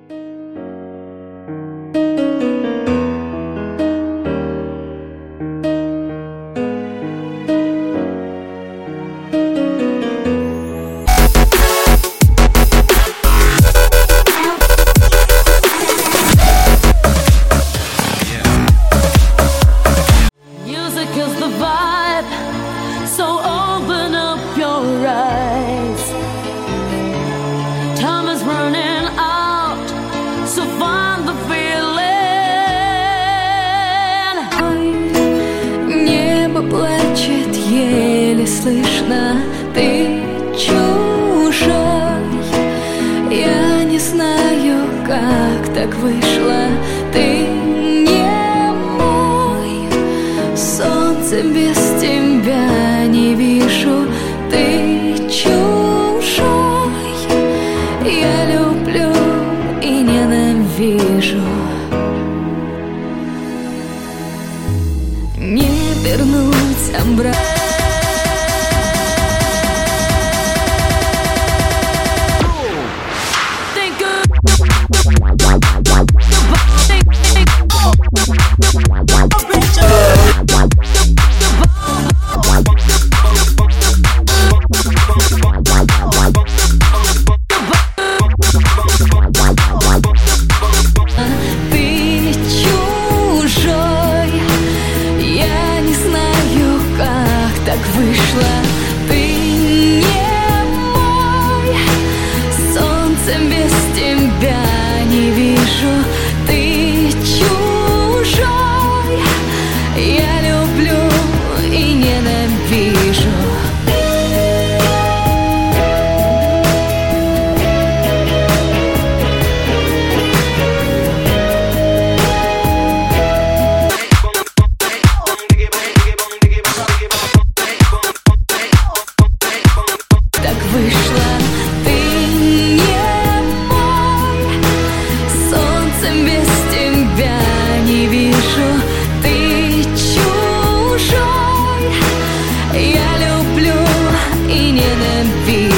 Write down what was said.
Плачет, еле слышно, ты чужой. Я не знаю, как так вышло, ты не мой. Солнце без тебя не вижу, ты чужой. Я люблю и ненавижу. Не вернуть обратно. Так вышло, ты не мой. Солнце без тебя не вижу, ты чужой. Я люблю и ненавижу. Вышло, ты не мой. Солнцем без тебя не вижу, ты чужой. Я люблю и ненавижу.